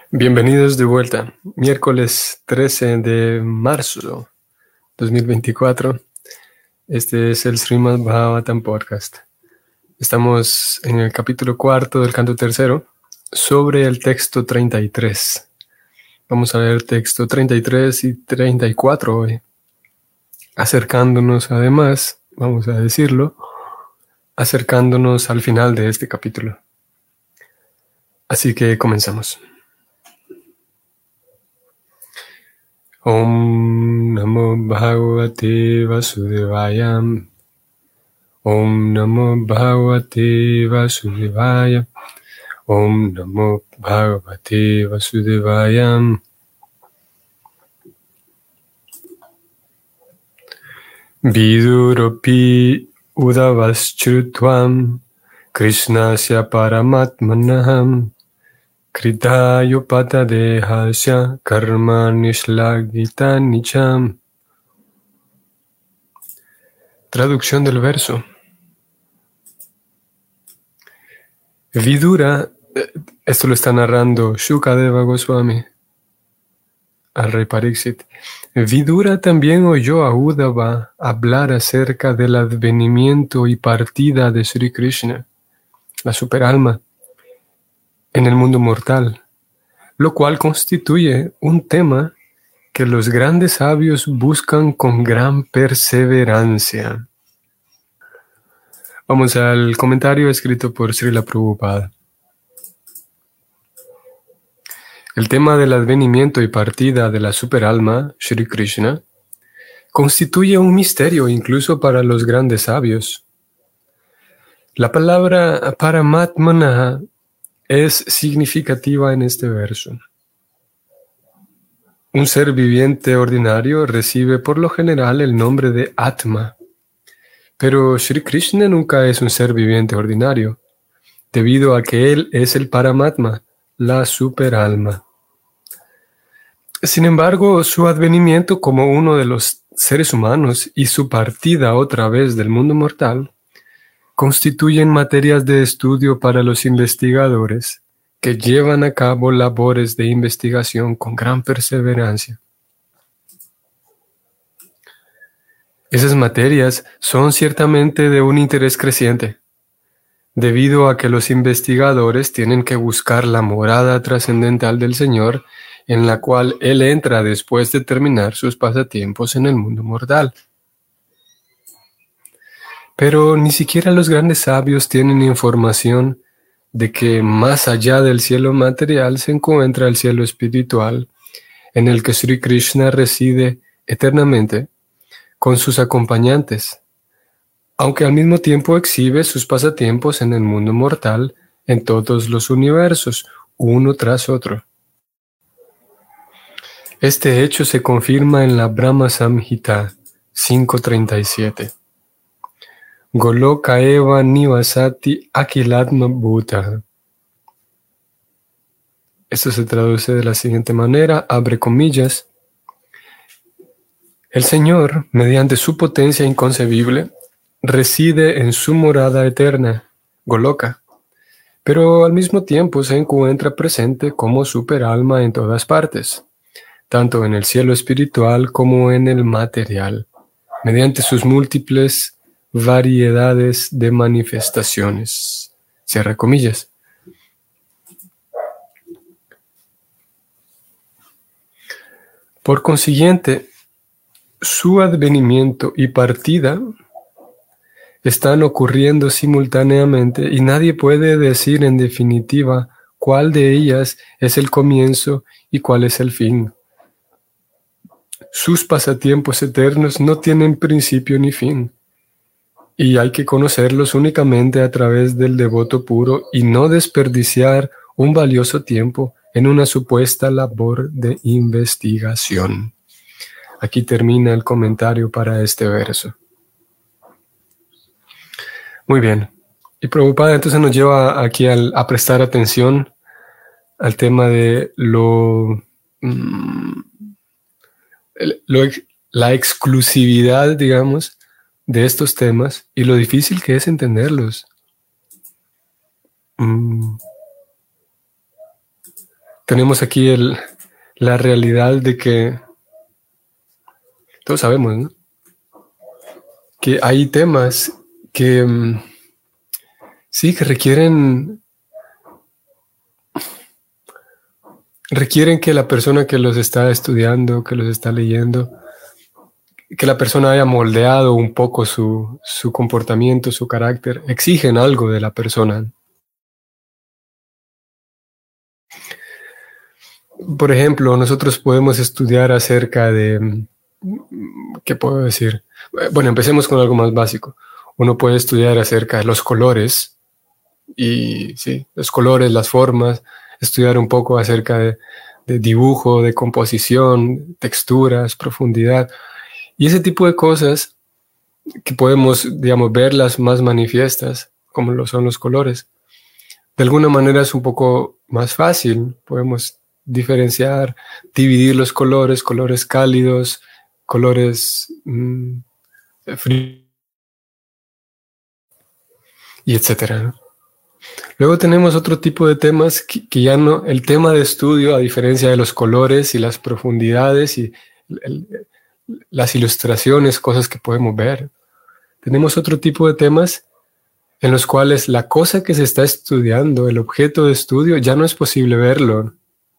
Bienvenidos de vuelta. Miércoles 13 de marzo 2024. Este es el Srimad Bhagavatam Podcast. Estamos en el capítulo 4 del canto tercero sobre el texto 33. Vamos a ver texto 33 y 34 hoy. Acercándonos además, vamos a decirlo, acercándonos al final de este capítulo. Así que comenzamos. Om Namo Bhagavate Vasudevaya. Om Namo Bhagavate Vasudevaya. Om Namo Bhagavate Vasudevaya. Viduropi Udavaschrutvam Krishnasya Paramatmanaham Kritayopada dehasya karma nishlagita nicham. Traducción del verso. Vidura, esto lo está narrando Shukadeva Goswami al rey Pariksit. Vidura también oyó a Uddhava hablar acerca del advenimiento y partida de Sri Krishna, la superalma, en el mundo mortal, lo cual constituye un tema que los grandes sabios buscan con gran perseverancia. Vamos al comentario escrito por Srila Prabhupada. El tema del advenimiento y partida de la superalma, Sri Krishna, constituye un misterio incluso para los grandes sabios. La palabra Paramatmana es significativa en este verso. Un ser viviente ordinario recibe por lo general el nombre de Atma, pero Sri Krishna nunca es un ser viviente ordinario, debido a que él es el Paramatma, la superalma. Sin embargo, su advenimiento como uno de los seres humanos y su partida otra vez del mundo mortal constituyen materias de estudio para los investigadores que llevan a cabo labores de investigación con gran perseverancia. Esas materias son ciertamente de un interés creciente, debido a que los investigadores tienen que buscar la morada trascendental del Señor, en la cual Él entra después de terminar sus pasatiempos en el mundo mortal. Pero ni siquiera los grandes sabios tienen información de que más allá del cielo material se encuentra el cielo espiritual, en el que Sri Krishna reside eternamente con sus acompañantes, aunque al mismo tiempo exhibe sus pasatiempos en el mundo mortal en todos los universos, uno tras otro. Este hecho se confirma en la Brahma Samhita 5.37. Goloka eva nivasati akilatma bhuta. Esto se traduce de la siguiente manera, abre comillas. El Señor, mediante su potencia inconcebible, reside en su morada eterna, Goloka, pero al mismo tiempo se encuentra presente como superalma en todas partes, tanto en el cielo espiritual como en el material, mediante sus múltiples variedades de manifestaciones. Cierra comillas. Por consiguiente, su advenimiento y partida están ocurriendo simultáneamente y nadie puede decir en definitiva cuál de ellas es el comienzo y cuál es el fin. Sus pasatiempos eternos no tienen principio ni fin, y hay que conocerlos únicamente a través del devoto puro y no desperdiciar un valioso tiempo en una supuesta labor de investigación. Aquí termina el comentario para este verso. Muy bien. Y Prabhupada entonces nos lleva aquí a prestar atención al tema de la exclusividad, digamos, de estos temas y lo difícil que es entenderlos. tenemos aquí la realidad de que todos sabemos, ¿no?, que hay temas que sí, que requieren que la persona que los está estudiando, que los está leyendo, que la persona haya moldeado un poco su comportamiento, su carácter, exigen algo de la persona. Por ejemplo, nosotros podemos estudiar acerca de, ¿qué puedo decir? Bueno, empecemos con algo más básico. Uno puede estudiar acerca de los colores, y sí, los colores, las formas, estudiar un poco acerca de dibujo, de composición, texturas, profundidad, y ese tipo de cosas que podemos, digamos, verlas más manifiestas, como lo son los colores. De alguna manera es un poco más fácil, podemos diferenciar, dividir los colores, colores cálidos, colores fríos, y etcétera, ¿no? Luego tenemos otro tipo de temas que ya no, el tema de estudio, a diferencia de los colores y las profundidades y las ilustraciones, cosas que podemos ver, tenemos otro tipo de temas en los cuales la cosa que se está estudiando, el objeto de estudio, ya no es posible verlo.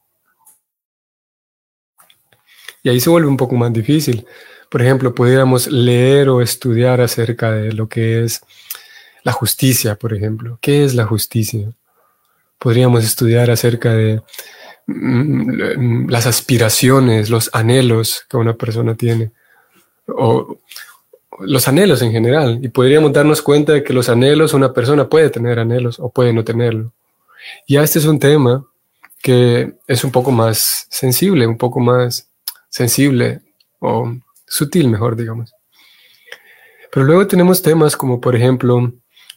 Y ahí se vuelve un poco más difícil. Por ejemplo, pudiéramos leer o estudiar acerca de lo que es la justicia, por ejemplo. ¿Qué es la justicia? Podríamos estudiar acerca de las aspiraciones, los anhelos que una persona tiene, o los anhelos en general, y podríamos darnos cuenta de que los anhelos, una persona puede tener anhelos o puede no tenerlo. Ya este es un tema que es un poco más sensible o sutil, mejor digamos. Pero luego tenemos temas como, por ejemplo,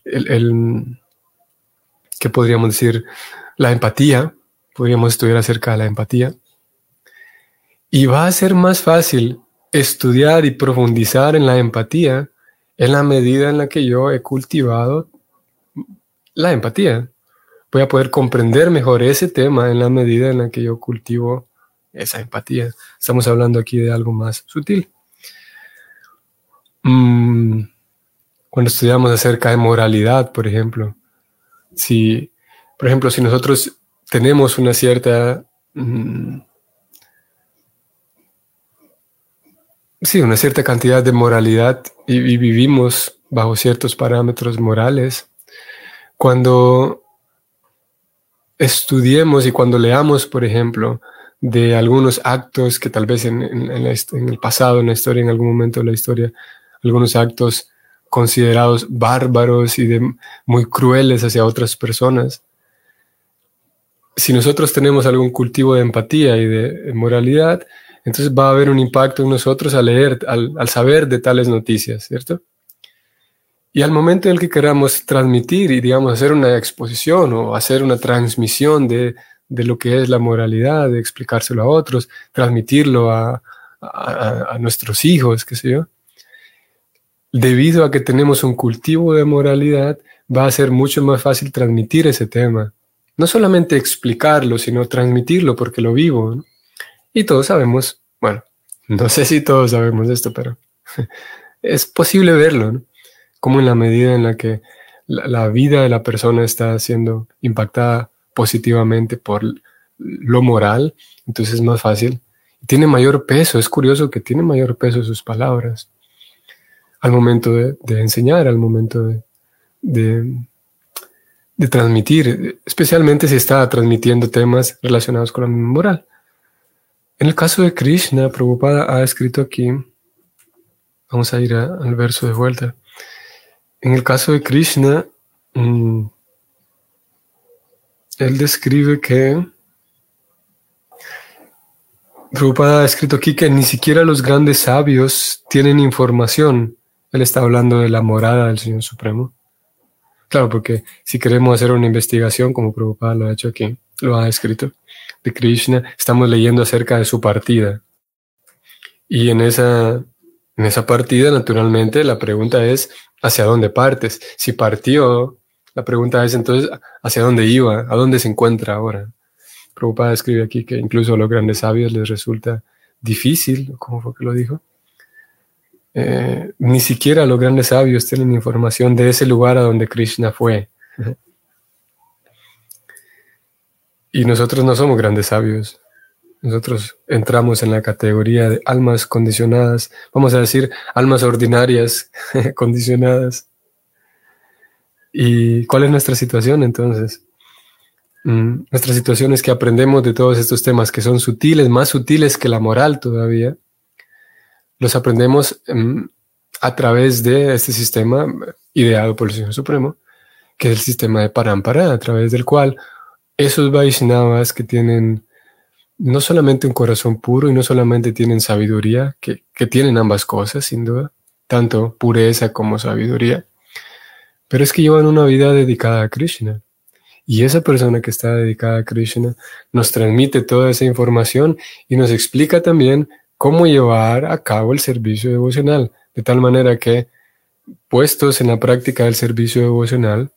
¿qué podríamos decir? La empatía. Podríamos estudiar acerca de la empatía. Y va a ser más fácil estudiar y profundizar en la empatía en la medida en la que yo he cultivado la empatía. Voy a poder comprender mejor ese tema en la medida en la que yo cultivo esa empatía. Estamos hablando aquí de algo más sutil. Cuando estudiamos acerca de moralidad, por ejemplo, si nosotros tenemos una cierta cantidad de moralidad y vivimos bajo ciertos parámetros morales, cuando estudiemos y cuando leamos, por ejemplo, de algunos actos que tal vez en el pasado, en la historia, en algún momento de la historia, algunos actos considerados bárbaros y muy crueles hacia otras personas, si nosotros tenemos algún cultivo de empatía y de moralidad, entonces va a haber un impacto en nosotros al leer, al saber de tales noticias, ¿cierto? Y al momento en el que queramos transmitir y, digamos, hacer una exposición o hacer una transmisión de lo que es la moralidad, de explicárselo a otros, transmitirlo a nuestros hijos, qué sé yo, debido a que tenemos un cultivo de moralidad, va a ser mucho más fácil transmitir ese tema. No solamente explicarlo, sino transmitirlo porque lo vivo, ¿no? Y todos sabemos, bueno, no sé si todos sabemos esto, pero es posible verlo, ¿no? Como en la medida en la que la vida de la persona está siendo impactada positivamente por lo moral, entonces es más fácil. Tiene mayor peso, es curioso que tiene mayor peso sus palabras al momento de enseñar, al momento de transmitir, especialmente si está transmitiendo temas relacionados con la moral. En el caso de Krishna, Prabhupada ha escrito aquí, vamos a ir al verso de vuelta. En el caso de Krishna, él describe que Prabhupada ha escrito aquí que ni siquiera los grandes sabios tienen información. Él está hablando de la morada del Señor Supremo. Claro, porque si queremos hacer una investigación, como Prabhupada lo ha hecho aquí, lo ha escrito, de Krishna, estamos leyendo acerca de su partida. Y en esa partida, naturalmente, la pregunta es, ¿hacia dónde partes? Si partió, la pregunta es entonces, ¿hacia dónde iba? ¿A dónde se encuentra ahora? Prabhupada escribe aquí que incluso a los grandes sabios les resulta difícil, ¿cómo fue que lo dijo? Ni siquiera los grandes sabios tienen información de ese lugar a donde Krishna fue. Y nosotros no somos grandes sabios. Nosotros entramos en la categoría de almas condicionadas, vamos a decir, almas ordinarias condicionadas. ¿Y cuál es nuestra situación entonces? Nuestra situación es que aprendemos de todos estos temas que son sutiles, más sutiles que la moral todavía. Los aprendemos a través de este sistema ideado por el Señor Supremo, que es el sistema de Parampara, a través del cual esos Vaishnavas que tienen no solamente un corazón puro y no solamente tienen sabiduría, que tienen ambas cosas, sin duda, tanto pureza como sabiduría, pero es que llevan una vida dedicada a Krishna. Y esa persona que está dedicada a Krishna nos transmite toda esa información y nos explica también cómo llevar a cabo el servicio devocional, de tal manera que, puestos en la práctica del servicio devocional,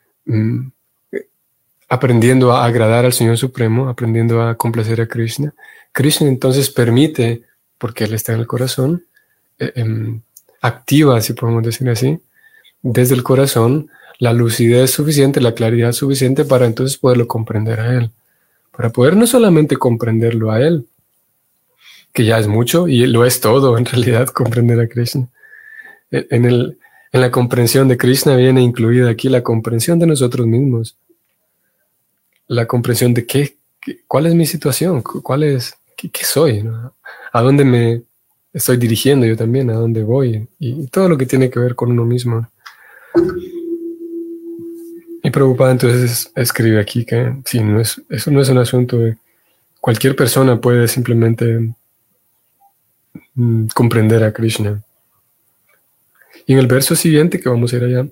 aprendiendo a agradar al Señor Supremo, aprendiendo a complacer a Krishna, Krishna entonces permite, porque Él está en el corazón, activa, si podemos decir así, desde el corazón, la lucidez suficiente, la claridad suficiente para entonces poderlo comprender a Él. Para poder no solamente comprenderlo a Él, que ya es mucho y lo es todo en realidad, comprender a Krishna. En la comprensión de Krishna viene incluida aquí la comprensión de nosotros mismos. La comprensión de cuál es mi situación, qué soy, ¿no? A dónde me estoy dirigiendo yo también, a dónde voy, y todo lo que tiene que ver con uno mismo. Y Prabhupada entonces escribe aquí que sí, eso no es un asunto de cualquier persona puede simplemente comprender a Krishna. Y en el verso siguiente, que vamos a ir allá,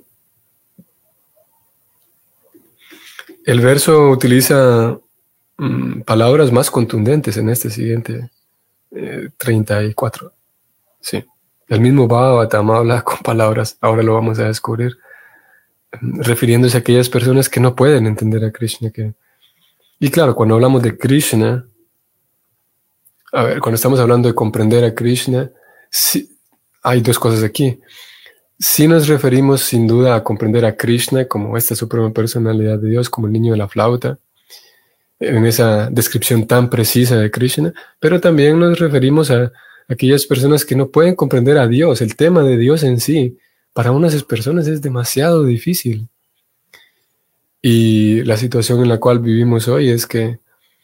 el verso utiliza palabras más contundentes en este siguiente 34. Sí, el mismo Bhagavatam habla con palabras, ahora lo vamos a descubrir, refiriéndose a aquellas personas que no pueden entender a Krishna. Y claro, cuando hablamos de Krishna, cuando estamos hablando de comprender a Krishna, sí, hay dos cosas aquí. Sí nos referimos sin duda a comprender a Krishna como esta suprema personalidad de Dios, como el niño de la flauta, en esa descripción tan precisa de Krishna, pero también nos referimos a aquellas personas que no pueden comprender a Dios, el tema de Dios en sí. Para unas personas es demasiado difícil. Y la situación en la cual vivimos hoy es que,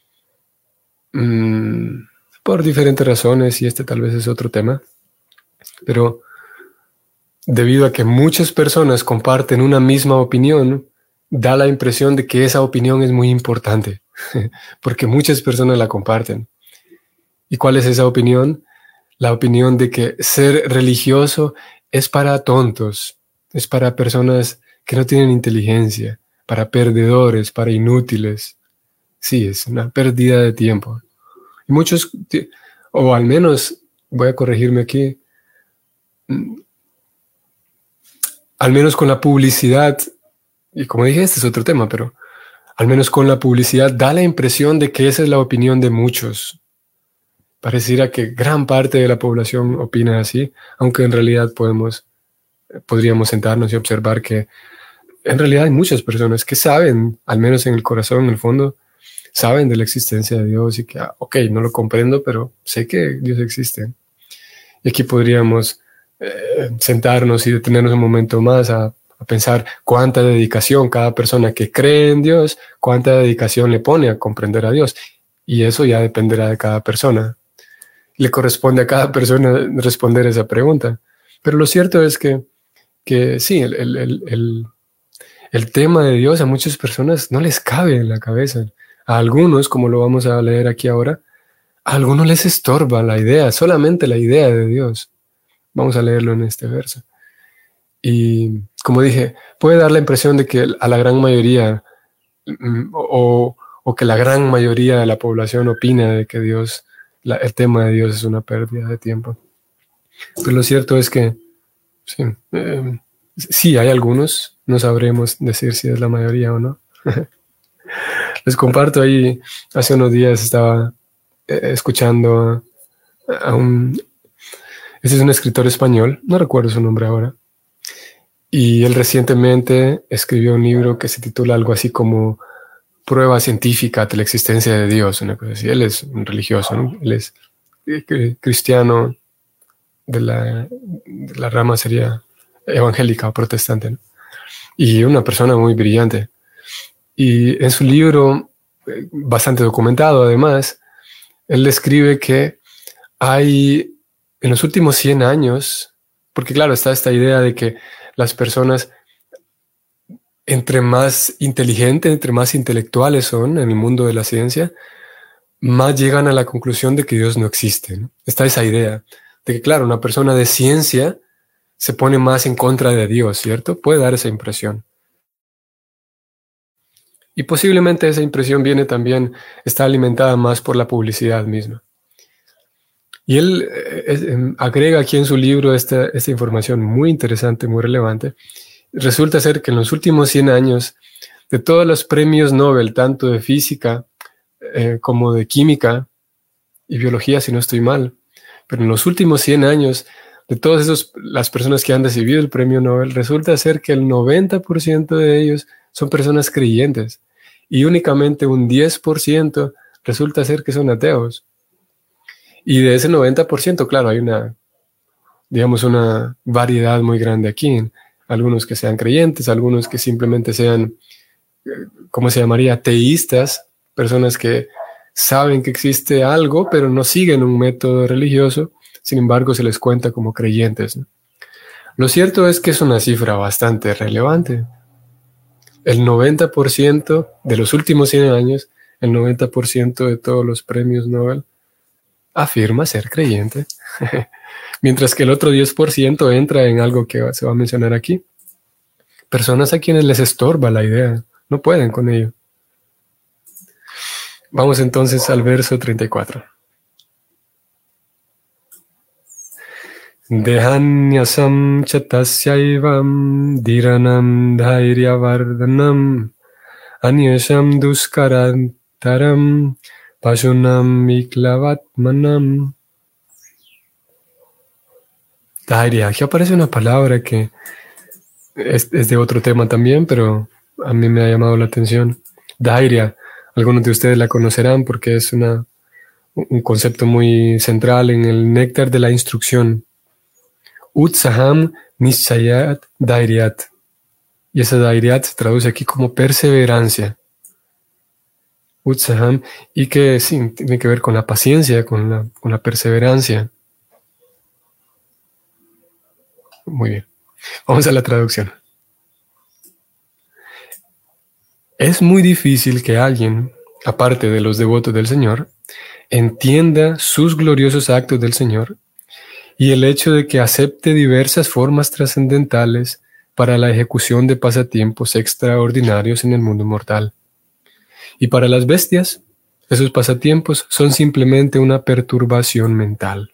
por diferentes razones, y este tal vez es otro tema, pero debido a que muchas personas comparten una misma opinión, da la impresión de que esa opinión es muy importante, porque muchas personas la comparten. ¿Y cuál es esa opinión? La opinión de que ser religioso es para tontos, es para personas que no tienen inteligencia, para perdedores, para inútiles. Sí, es una pérdida de tiempo. Y muchos, o al menos, voy a corregirme aquí, al menos con la publicidad, y como dije, este es otro tema, pero al menos con la publicidad da la impresión de que esa es la opinión de muchos. Pareciera que gran parte de la población opina así, aunque en realidad podríamos sentarnos y observar que en realidad hay muchas personas que saben, al menos en el corazón, en el fondo, saben de la existencia de Dios y que, ok, no lo comprendo, pero sé que Dios existe. Y aquí podríamos sentarnos y detenernos un momento más a pensar cuánta dedicación cada persona que cree en Dios, cuánta dedicación le pone a comprender a Dios. Y eso ya dependerá de cada persona. Le corresponde a cada persona responder esa pregunta. Pero lo cierto es que sí, el tema de Dios a muchas personas no les cabe en la cabeza. A algunos, como lo vamos a leer aquí ahora, a algunos les estorba la idea, solamente la idea de Dios. Vamos a leerlo en este verso. Y como dije, puede dar la impresión de que a la gran mayoría o que la gran mayoría de la población opina de que Dios, el tema de Dios es una pérdida de tiempo. Pero lo cierto es que sí hay algunos, no sabremos decir si es la mayoría o no. Les comparto ahí, hace unos días estaba escuchando a ese es un escritor español, no recuerdo su nombre ahora, y él recientemente escribió un libro que se titula algo así como Prueba científica de la existencia de Dios, una cosa así. Él es un religioso, ¿no? Él es cristiano de la rama sería evangélica o protestante, ¿no? Y una persona muy brillante. Y en su libro, bastante documentado además, él describe que hay en los últimos 100 años, porque claro, está esta idea de que las personas, entre más inteligentes, entre más intelectuales son en el mundo de la ciencia, más llegan a la conclusión de que Dios no existe, ¿no? Está esa idea de que, claro, una persona de ciencia se pone más en contra de Dios, ¿cierto? Puede dar esa impresión. Y posiblemente esa impresión viene también, está alimentada más por la publicidad misma. Y él agrega aquí en su libro esta información muy interesante, muy relevante. Resulta ser que en los últimos 100 años, de todos los premios Nobel, tanto de física como de química y biología, si no estoy mal, pero en los últimos 100 años, de todas las personas que han recibido el premio Nobel, resulta ser que el 90% de ellos son personas creyentes y únicamente un 10% resulta ser que son ateos. Y de ese 90%, claro, hay digamos, una variedad muy grande aquí. Algunos que sean creyentes, algunos que simplemente sean, ¿cómo se llamaría? Teístas, personas que saben que existe algo, pero no siguen un método religioso, sin embargo se les cuenta como creyentes, ¿no? Lo cierto es que es una cifra bastante relevante. El 90% de los últimos 100 años, el 90% de todos los premios Nobel afirma ser creyente, mientras que el otro 10% entra en algo que se va a mencionar aquí. Personas a quienes les estorba la idea, no pueden con ello. Vamos entonces al verso 34. Dehanyasam chatasyaivam dhiranam dhairyavardhanam anyasham duskarantaram pashunam iklavatmanam. Dhairya, aquí aparece una palabra que es de otro tema también, pero a mí me ha llamado la atención. Dhairya, algunos de ustedes la conocerán porque es un concepto muy central en el néctar de la instrucción. Utsaham Nishayat Dhairyat. Y esa Dhairyat se traduce aquí como perseverancia. Utsaham, y que sí, tiene que ver con la paciencia, con la perseverancia. Muy bien. Vamos a la traducción. Es muy difícil que alguien, aparte de los devotos del Señor, entienda sus gloriosos actos del Señor y el hecho de que acepte diversas formas trascendentales para la ejecución de pasatiempos extraordinarios en el mundo mortal. Y para las bestias, esos pasatiempos son simplemente una perturbación mental.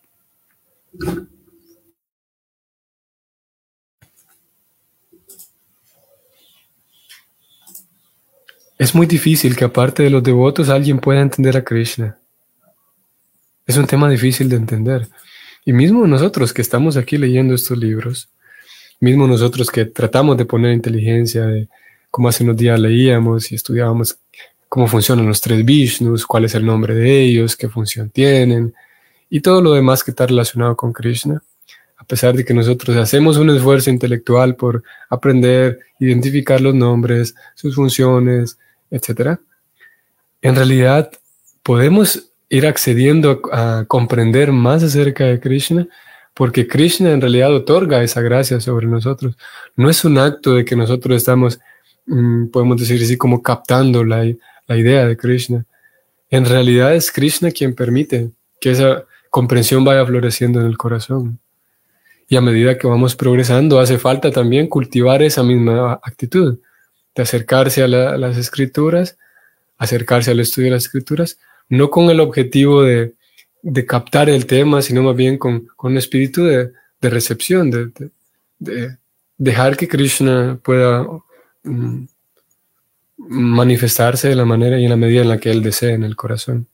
Es muy difícil que aparte de los devotos alguien pueda entender a Krishna. Es un tema difícil de entender. Y mismo nosotros que estamos aquí leyendo estos libros, mismo nosotros que tratamos de poner inteligencia, como hace unos días leíamos y estudiábamos cómo funcionan los 3 Vishnus, cuál es el nombre de ellos, qué función tienen, y todo lo demás que está relacionado con Krishna, a pesar de que nosotros hacemos un esfuerzo intelectual por aprender, identificar los nombres, sus funciones, etc., en realidad podemos ir accediendo a comprender más acerca de Krishna, porque Krishna en realidad otorga esa gracia sobre nosotros. No es un acto de que nosotros estamos, podemos decir así, como captando la idea de Krishna. En realidad es Krishna quien permite que esa comprensión vaya floreciendo en el corazón. Y a medida que vamos progresando, hace falta también cultivar esa misma actitud de acercarse a las escrituras, acercarse al estudio de las escrituras, no con el objetivo de captar el tema, sino más bien con un espíritu de recepción, de dejar que Krishna pueda manifestarse de la manera y en la medida en la que Él desee en el corazón.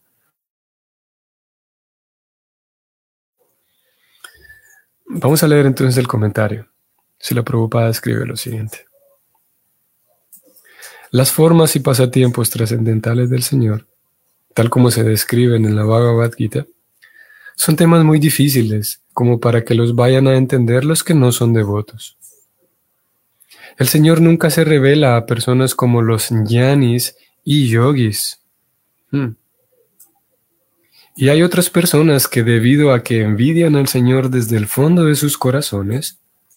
Vamos a leer entonces el comentario. Srila Prabhupada escribe lo siguiente. Las formas y pasatiempos trascendentales del Señor, tal como se describen en la Bhagavad Gita, son temas muy difíciles como para que los vayan a entender los que no son devotos. El Señor nunca se revela a personas como los jnanis y yogis. Y hay otras personas que, debido a que envidian al Señor desde el fondo de sus corazones,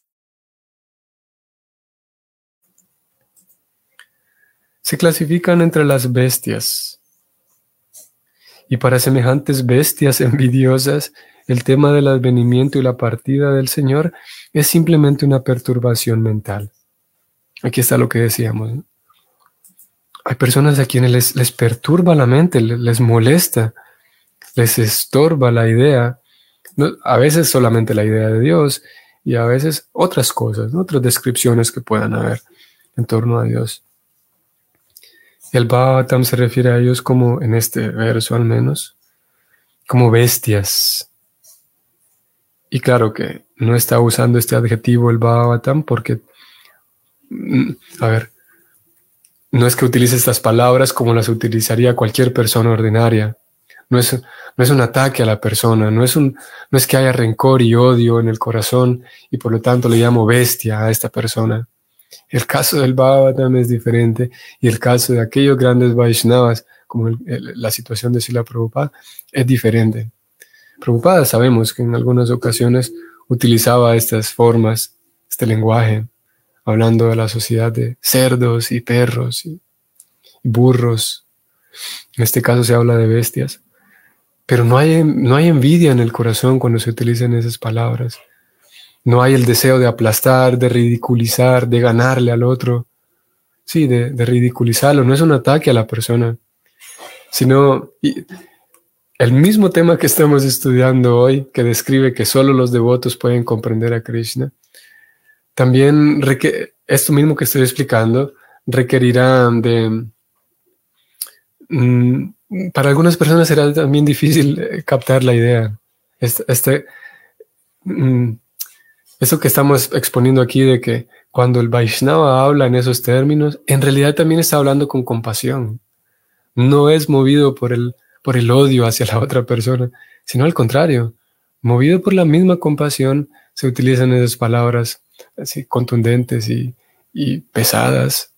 se clasifican entre las bestias. Y para semejantes bestias envidiosas, el tema del advenimiento y la partida del Señor es simplemente una perturbación mental. Aquí está lo que decíamos, ¿no? Hay personas a quienes les perturba la mente, les molesta, les estorba la idea, ¿no? A veces solamente la idea de Dios y a veces otras cosas, ¿no? Otras descripciones que puedan haber en torno a Dios. El Bhagavatam se refiere a ellos como, en este verso al menos, como bestias. Y claro que no está usando este adjetivo el Bhagavatam porque, no es que utilice estas palabras como las utilizaría cualquier persona ordinaria. No es un ataque a la persona, no es que haya rencor y odio en el corazón y por lo tanto le llamo bestia a esta persona. El caso del Bhagavatam es diferente y el caso de aquellos grandes Vaishnavas, como la situación de Srila Prabhupada, es diferente. Prabhupada sabemos que en algunas ocasiones utilizaba estas formas, este lenguaje, hablando de la sociedad de cerdos y perros y burros. En este caso se habla de bestias. Pero no hay envidia en el corazón cuando se utilizan esas palabras. No hay el deseo de aplastar, de ridiculizar, de ganarle al otro. Sí, de ridiculizarlo. No es un ataque a la persona, sino el mismo tema que estamos estudiando hoy, que describe que solo los devotos pueden comprender a Krishna, también esto mismo que estoy explicando requerirá de... para algunas personas será también difícil captar la idea. Eso que estamos exponiendo aquí de que cuando el Vaishnava habla en esos términos, en realidad también está hablando con compasión. No es movido por el odio hacia la otra persona, sino al contrario. Movido por la misma compasión, se utilizan esas palabras así contundentes y pesadas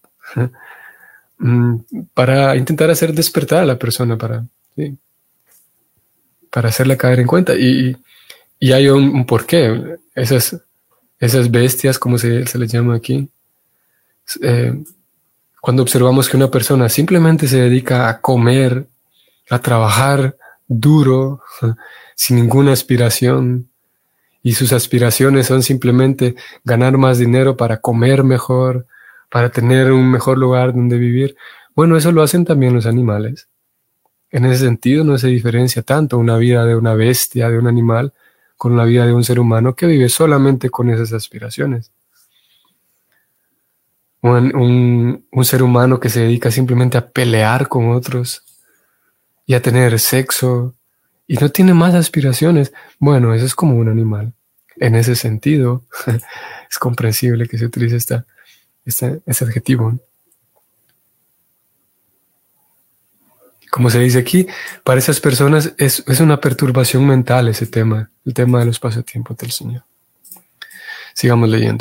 para intentar hacer despertar a la persona, para hacerla caer en cuenta. Y hay un porqué. Esas bestias, como se les llama aquí, cuando observamos que una persona simplemente se dedica a comer, a trabajar duro, sin ninguna aspiración, y sus aspiraciones son simplemente ganar más dinero para comer mejor, para tener un mejor lugar donde vivir. Bueno, eso lo hacen también los animales. En ese sentido no se diferencia tanto una vida de una bestia, de un animal, con la vida de un ser humano que vive solamente con esas aspiraciones. Un ser humano que se dedica simplemente a pelear con otros y a tener sexo y no tiene más aspiraciones. Bueno, eso es como un animal. En ese sentido, es comprensible que se utilice este adjetivo. Como se dice aquí, para esas personas es una perturbación mental ese tema, el tema de los pasatiempos del Señor. Sigamos leyendo.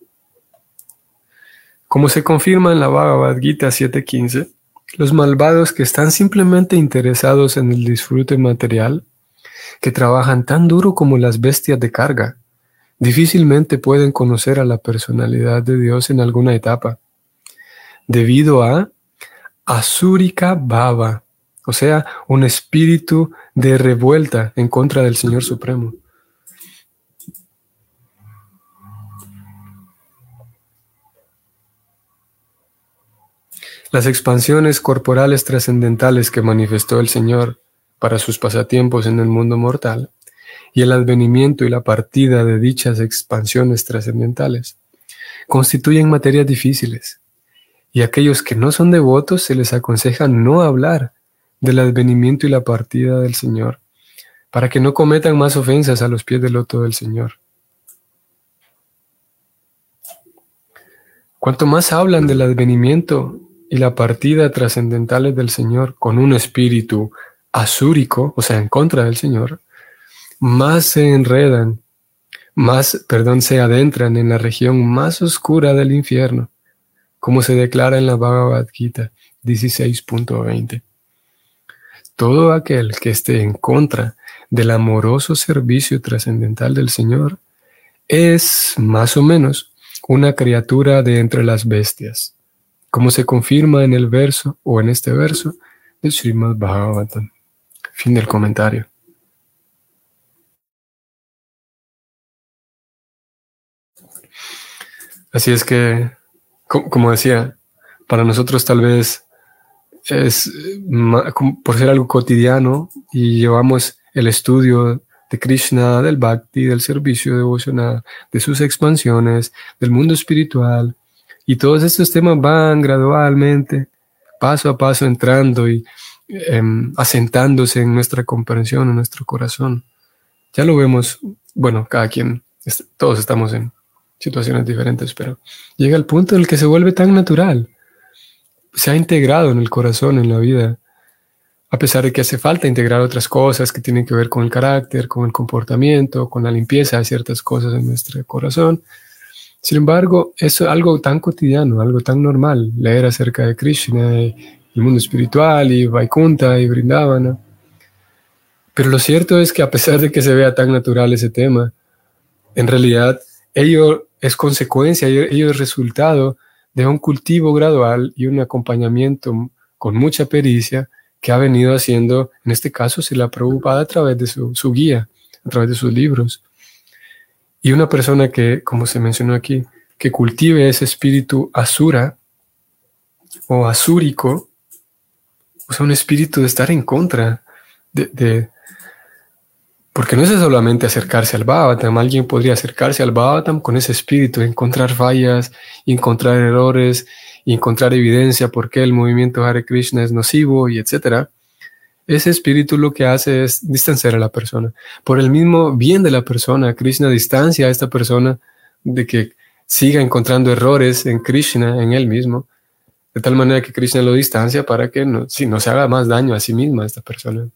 Como se confirma en la Bhagavad Gita 7.15, los malvados que están simplemente interesados en el disfrute material, que trabajan tan duro como las bestias de carga, difícilmente pueden conocer a la personalidad de Dios en alguna etapa, debido a Asurika Bhava, o sea, un espíritu de revuelta en contra del Señor Supremo. Las expansiones corporales trascendentales que manifestó el Señor para sus pasatiempos en el mundo mortal y el advenimiento y la partida de dichas expansiones trascendentales constituyen materias difíciles y a aquellos que no son devotos se les aconseja no hablar del advenimiento y la partida del Señor, para que no cometan más ofensas a los pies del loto del Señor. Cuanto más hablan del advenimiento y la partida trascendentales del Señor con un espíritu asúrico, o sea, en contra del Señor, más se enredan, se adentran en la región más oscura del infierno, como se declara en la Bhagavad Gita 16.20. Todo aquel que esté en contra del amoroso servicio trascendental del Señor es, más o menos, una criatura de entre las bestias, como se confirma en el verso o en este verso de Srimad Bhagavatam. Fin del comentario. Así es que, como decía, para nosotros tal vez es por ser algo cotidiano y llevamos el estudio de Krishna, del Bhakti, del servicio devocional, de sus expansiones, del mundo espiritual, y todos estos temas van gradualmente, paso a paso, entrando y asentándose en nuestra comprensión, en nuestro corazón. Ya lo vemos, bueno, cada quien, todos estamos en situaciones diferentes, pero llega el punto en el que se vuelve tan natural, se ha integrado en el corazón, en la vida, a pesar de que hace falta integrar otras cosas que tienen que ver con el carácter, con el comportamiento, con la limpieza de ciertas cosas en nuestro corazón. Sin embargo, es algo tan cotidiano, algo tan normal, leer acerca de Krishna, el mundo espiritual, y Vaikuntha, y Vrindavana. Pero lo cierto es que a pesar de que se vea tan natural ese tema, en realidad ello es consecuencia, ello es resultado de un cultivo gradual y un acompañamiento con mucha pericia que ha venido haciendo, en este caso, Srila Prabhupada a través de su guía, a través de sus libros. Y una persona que, como se mencionó aquí, que cultive ese espíritu asura o asúrico, o sea, un espíritu de estar en contra porque no es solamente acercarse al Bhagavatam. Alguien podría acercarse al Bhagavatam con ese espíritu, encontrar fallas, encontrar errores, encontrar evidencia por qué el movimiento Hare Krishna es nocivo, y etc. Ese espíritu lo que hace es distanciar a la persona. Por el mismo bien de la persona, Krishna distancia a esta persona de que siga encontrando errores en Krishna, en él mismo, de tal manera que Krishna lo distancia para que no se haga más daño a sí misma a esta persona.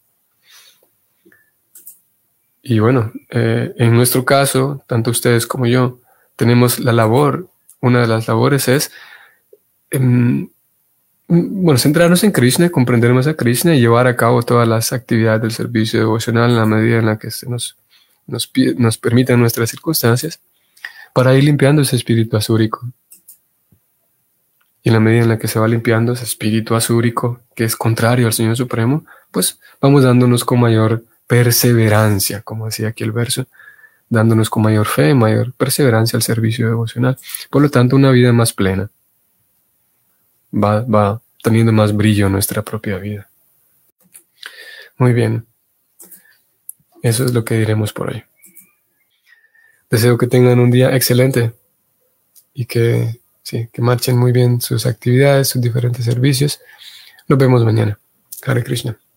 Y bueno, en nuestro caso, tanto ustedes como yo, tenemos la labor, una de las labores es, centrarnos en Krishna, comprender más a Krishna y llevar a cabo todas las actividades del servicio devocional en la medida en la que nos permitan nuestras circunstancias, para ir limpiando ese espíritu asúrico. Y en la medida en la que se va limpiando ese espíritu asúrico, que es contrario al Señor Supremo, pues vamos dándonos con mayor perseverancia, como decía aquí el verso, dándonos con mayor fe, mayor perseverancia al servicio devocional. Por lo tanto, una vida más plena. Va teniendo más brillo en nuestra propia vida. Muy bien. Eso es lo que diremos por hoy. Deseo que tengan un día excelente y que marchen muy bien sus actividades, sus diferentes servicios. Nos vemos mañana. Hare Krishna.